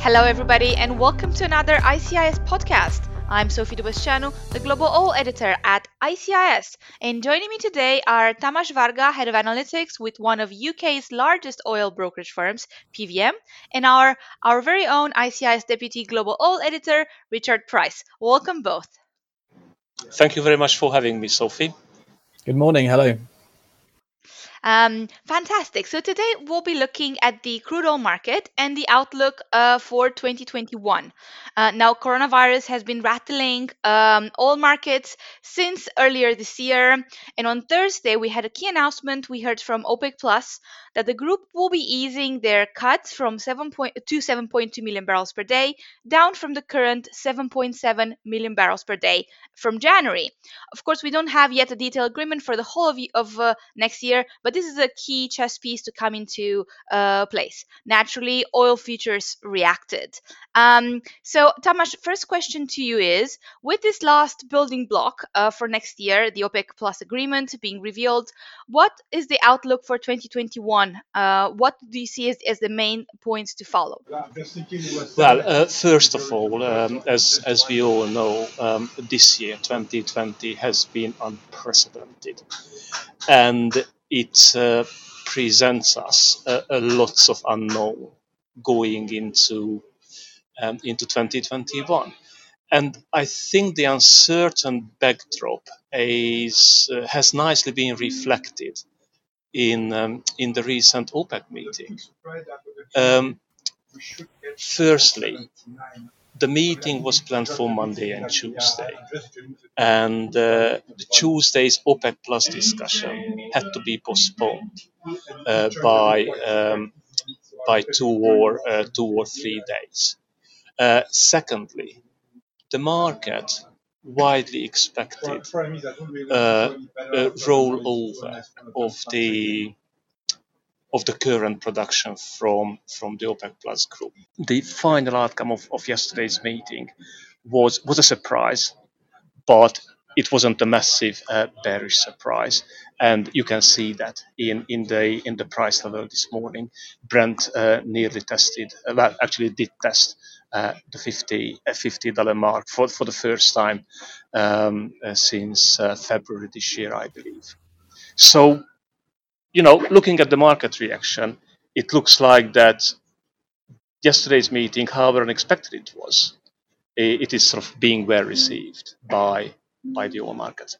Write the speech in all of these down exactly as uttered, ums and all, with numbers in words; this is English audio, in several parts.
Hello, everybody, and welcome to another I C I S podcast. I'm Sophie Dubaschanu, the Global Oil Editor at I C I S, and joining me today are Tamas Varga, Head of Analytics with one of U K's largest oil brokerage firms, P V M, and our, our very own I C I S Deputy Global Oil Editor, Richard Price. Welcome both. Thank you very much for having me, Sophie. Good morning. Hello. Um, fantastic. So today we'll be looking at the crude oil market and the outlook uh, for twenty twenty-one. Uh, now, coronavirus has been rattling um, oil markets since earlier this year. And on Thursday, we had a key announcement. We heard from OPEC Plus that the group will be easing their cuts from seven point to seven point two million barrels per day, down from the current seven point seven million barrels per day from January. Of course, we don't have yet a detailed agreement for the whole of, of uh, next year, but this is a key chess piece to come into uh, place. Naturally, oil futures reacted. Um, so, Tamas, first question to you is, with this last building block uh, for next year, the OPEC Plus agreement being revealed, what is the outlook for twenty twenty-one? Uh, what do you see as, as the main points to follow? Well, uh, first of all, um, as as we all know, um, this year, twenty twenty, has been unprecedented, and it uh, presents us a, a lots of unknown going into um, into twenty twenty-one. And I think the uncertain backdrop is uh, has nicely been reflected in um, in the recent OPEC meeting. Um, Firstly, the meeting was planned for Monday and Tuesday, and uh, the Tuesday's OPEC Plus discussion had to be postponed uh, by um, by two or uh, two or three days. Uh, secondly, the market widely expected uh, a rollover of the of the current production from from the OPEC Plus group. The final outcome of, of yesterday's meeting was was a surprise, but it wasn't a massive uh, bearish surprise, and you can see that in, in the in the price level this morning. Brent uh, nearly tested, uh, well, actually did test uh, the fifty uh, fifty dollar mark for for the first time um, uh, since uh, February this year, I believe. So, you know, looking at the market reaction, it looks like that yesterday's meeting, however unexpected it was, it is sort of being well received by by the oil market.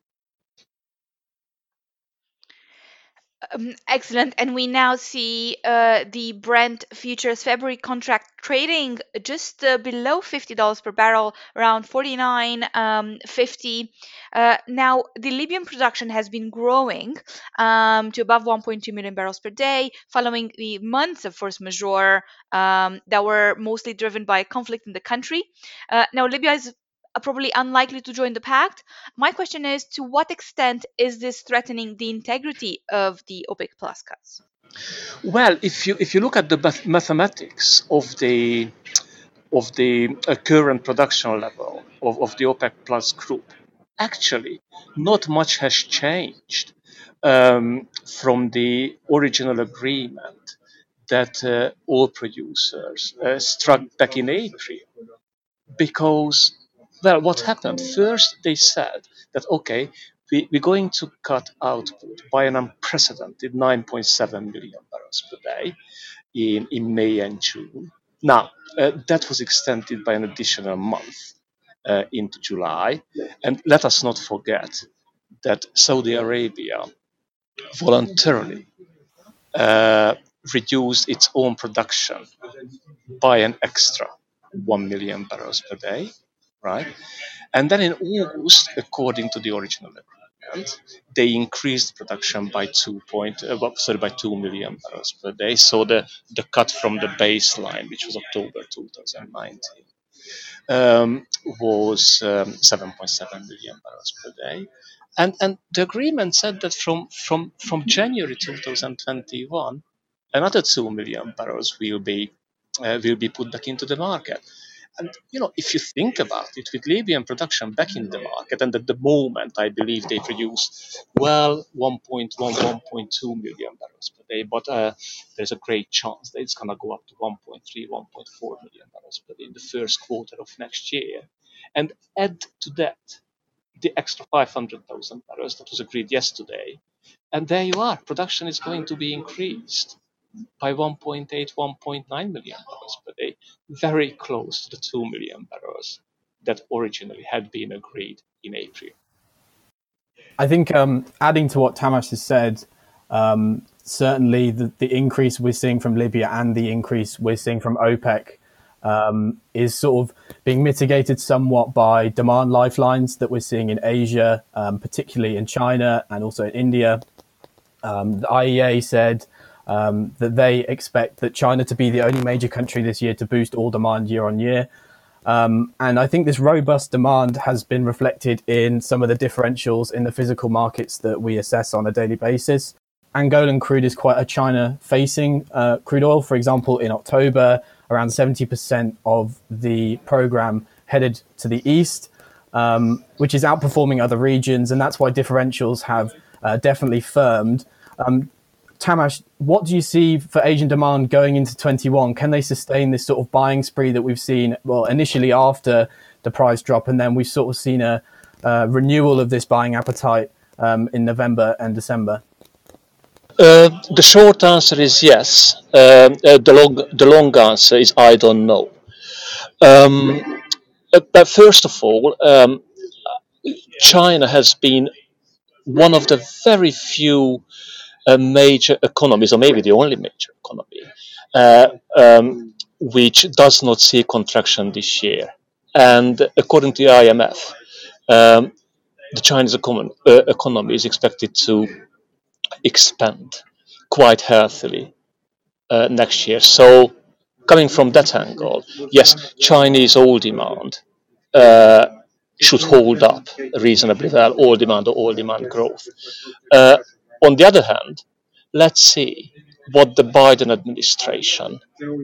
Um, excellent. And we now see uh, the Brent futures February contract trading just uh, below fifty dollars per barrel, around forty-nine fifty. Uh, now, the Libyan production has been growing um, to above one point two million barrels per day following the months of force majeure um, that were mostly driven by conflict in the country. Uh, now, Libya is uh, probably unlikely to join the pact. My question is, to what extent is this threatening the integrity of the OPEC Plus cuts? Well, if you if you look at the mathematics of the of the uh, current production level of, of the OPEC Plus group, actually not much has changed um, from the original agreement that uh, oil producers uh, struck back in April. Because, well, what happened? First, they said that, okay, we, we're going to cut output by an unprecedented nine point seven million barrels per day in, in May and June. Now, uh, that was extended by an additional month uh, into July. And let us not forget that Saudi Arabia voluntarily uh, reduced its own production by an extra one million barrels per day, right? And then in August, according to the original agreement, they increased production by two point, uh, sorry, by two million barrels per day. So the, the cut from the baseline, which was October twenty nineteen, um, was um, seven point seven million barrels per day. And, and the agreement said that from, from, from January twenty twenty-one, another two million barrels will be uh, will be put back into the market. And you know, if you think about it, with Libyan production back in the market, and at the moment, I believe they produce well one point one, one point two million barrels per day. But uh, there's a great chance that it's gonna go up to one point three, one point four million barrels per day in the first quarter of next year. And add to that the extra five hundred thousand barrels that was agreed yesterday, and there you are. Production is going to be increased by one point eight, one point nine million barrels per day, very close to the two million barrels that originally had been agreed in April. I think um, adding to what Tamas has said, um, certainly the, the increase we're seeing from Libya and the increase we're seeing from OPEC um, is sort of being mitigated somewhat by demand lifelines that we're seeing in Asia, um, particularly in China and also in India. Um, the I E A said um, that they expect that China to be the only major country this year to boost oil demand year on year. Um, and I think this robust demand has been reflected in some of the differentials in the physical markets that we assess on a daily basis. Angolan crude is quite a China-facing uh, crude oil. For example, in October, around seventy percent of the program headed to the east, um, which is outperforming other regions. And that's why differentials have uh, definitely firmed. Um, Tamas, what do you see for Asian demand going into twenty-one? Can they sustain this sort of buying spree that we've seen, well, initially after the price drop, and then we've sort of seen a uh, renewal of this buying appetite um, in November and December? Uh, the short answer is yes. Um, uh, the long the long answer is I don't know. Um, uh, but first of all, um, China has been one of the very few uh, major economies, or maybe the only major economy, uh, um, which does not see contraction this year. And according to the I M F, um, the Chinese econ- uh, economy is expected to expand quite healthily uh, next year. So, coming from that angle, yes, Chinese oil demand uh, should hold up reasonably well, oil demand or oil demand growth. Uh, on the other hand, let's see what the Biden administration,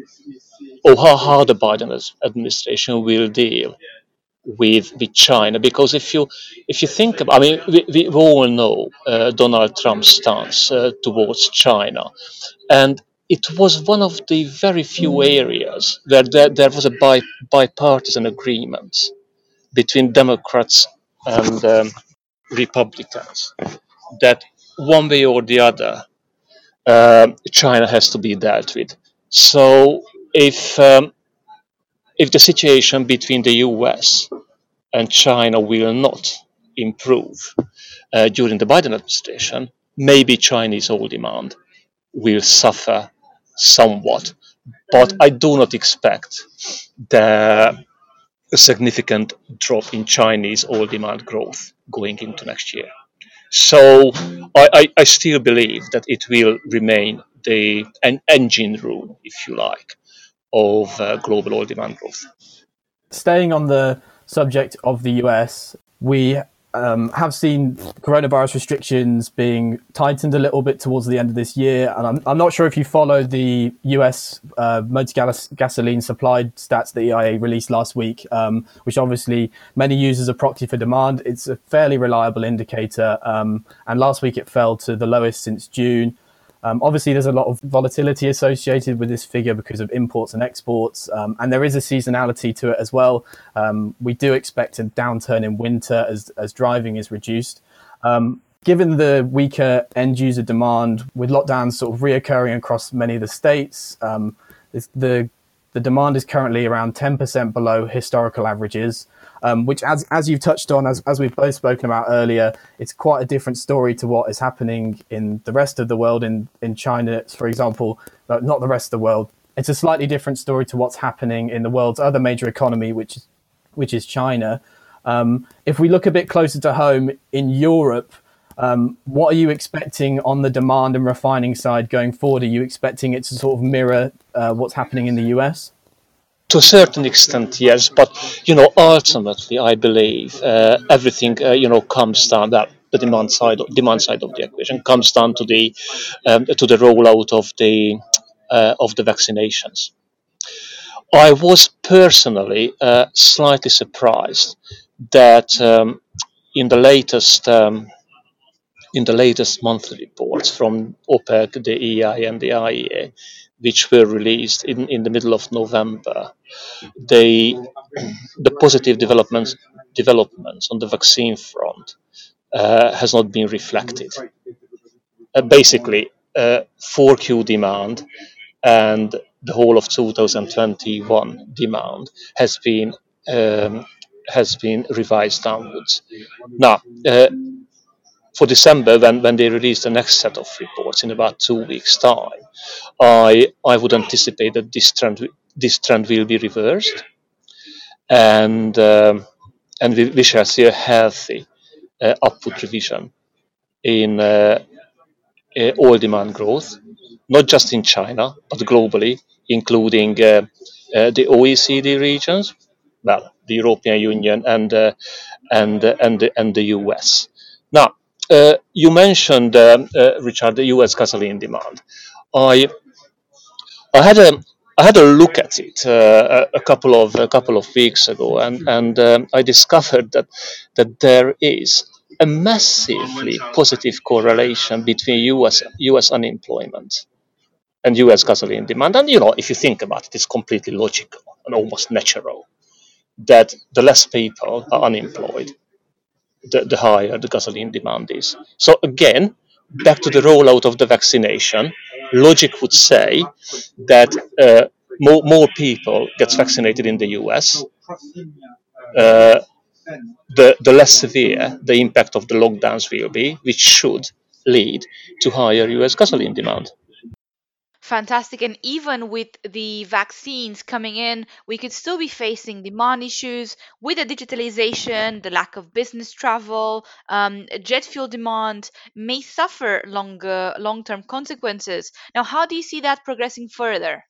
or how, how the Biden administration will deal with with China, because if you if you think about, I mean, we, we all know uh, Donald Trump's stance uh, towards China, and it was one of the very few areas where there, there was a bi, bipartisan agreement between Democrats and um, Republicans that one way or the other, uh, China has to be dealt with. So if um, if the situation between the U S and China will not improve uh, during the Biden administration, maybe Chinese oil demand will suffer somewhat. But I do not expect the a significant drop in Chinese oil demand growth going into next year. So I, I, I still believe that it will remain the an engine room, if you like, of uh, global oil demand growth. Staying on the subject of the U S, we um, have seen coronavirus restrictions being tightened a little bit towards the end of this year. And I'm, I'm not sure if you followed the U S uh, motor gas- gasoline supplied stats that E I A released last week, um, which obviously many use as a proxy for demand. It's a fairly reliable indicator. Um, and last week it fell to the lowest since June. Um, obviously, there's a lot of volatility associated with this figure because of imports and exports, um, and there is a seasonality to it as well. Um, we do expect a downturn in winter as, as driving is reduced. Um, given the weaker end user demand, with lockdowns sort of reoccurring across many of the states, um, the the demand is currently around ten percent below historical averages. Um, which, as as you've touched on, as as we've both spoken about earlier, it's quite a different story to what is happening in the rest of the world. In in China, for example, but not the rest of the world. It's a slightly different story to what's happening in the world's other major economy, which is which is China. Um, if we look a bit closer to home in Europe, um, what are you expecting on the demand and refining side going forward? Are you expecting it to sort of mirror uh, what's happening in the U S? To a certain extent, yes, but you know, ultimately, I believe uh, everything uh, you know comes down that the demand side, demand side of the equation comes down to the um, to the rollout of the uh, of the vaccinations. I was personally uh, slightly surprised that um, in the latest um, in the latest monthly reports from OPEC, the E I, and the I E A, which were released in, in the middle of November, they the positive developments developments on the vaccine front uh, has not been reflected. Uh, basically, uh, four Q demand and the whole of two thousand twenty-one demand has been um, has been revised downwards. Now, uh, for December, when, when they release the next set of reports in about two weeks' time, I I would anticipate that this trend this trend will be reversed, and um, and we, we shall see a healthy uh, upward revision in uh, uh, oil demand growth, not just in China but globally, including uh, uh, the O E C D regions, well, the European Union and uh, and uh, and the, and the U S. Now, uh, you mentioned, um, uh, Richard, the U S gasoline demand. I I had a I had a look at it uh, a, a couple of a couple of weeks ago, and and um, I discovered that that there is a massively positive correlation between U S U S unemployment and U S gasoline demand. And you know, if you think about it, it's completely logical and almost natural that the less people are unemployed, the, the higher the gasoline demand is. So again, back to the rollout of the vaccination, logic would say that uh, more, more people gets vaccinated in the U S, uh, the, the less severe the impact of the lockdowns will be, which should lead to higher U S gasoline demand. Fantastic. And even with the vaccines coming in, we could still be facing demand issues with the digitalization, the lack of business travel, um, jet fuel demand may suffer longer long-term consequences. Now, how do you see that progressing further?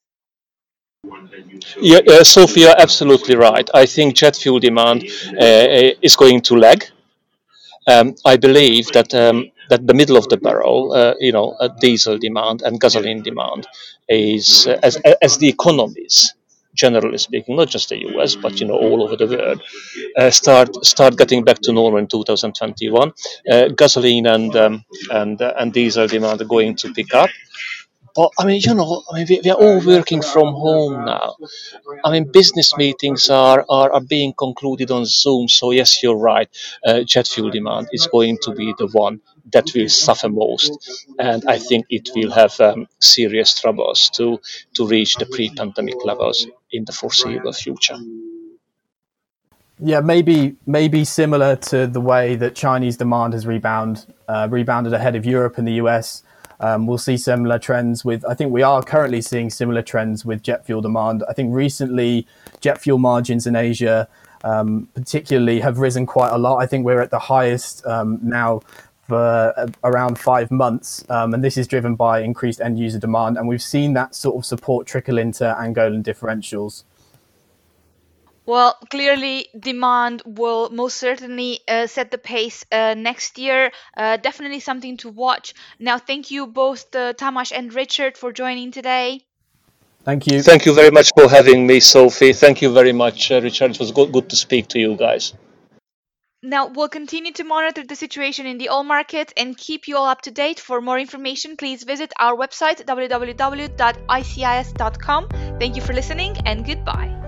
Yeah, uh, Sophie, you're absolutely right. I think jet fuel demand uh, is going to lag. Um, I believe that um, that the middle of the barrel, uh, you know, uh, diesel demand and gasoline demand is uh, as as the economies, generally speaking, not just the U S but you know all over the world, uh, start start getting back to normal in two thousand twenty-one. Uh, gasoline and um, and uh, and diesel demand are going to pick up. But I mean, you know, I mean, we, we are all working from home now. I mean, business meetings are, are, are being concluded on Zoom. So yes, you're right. Uh, jet fuel demand is going to be the one that will suffer most, and I think it will have um, serious troubles to to reach the pre-pandemic levels in the foreseeable future. Yeah, maybe maybe similar to the way that Chinese demand has rebound uh, rebounded ahead of Europe and the U S. Um, we'll see similar trends with. I think we are currently seeing similar trends with jet fuel demand. I think recently jet fuel margins in Asia, um, particularly, have risen quite a lot. I think we're at the highest um, now for uh, around five months, um, and this is driven by increased end user demand. And we've seen that sort of support trickle into Angolan differentials. Well, clearly, demand will most certainly uh, set the pace uh, next year. Uh, definitely something to watch. Now, thank you both, uh, Tamas and Richard, for joining today. Thank you. Thank you very much for having me, Sophie. Thank you very much, uh, Richard. It was good, good to speak to you guys. Now, we'll continue to monitor the situation in the oil market and keep you all up to date. For more information, please visit our website, w w w dot i c i s dot com. Thank you for listening, and goodbye.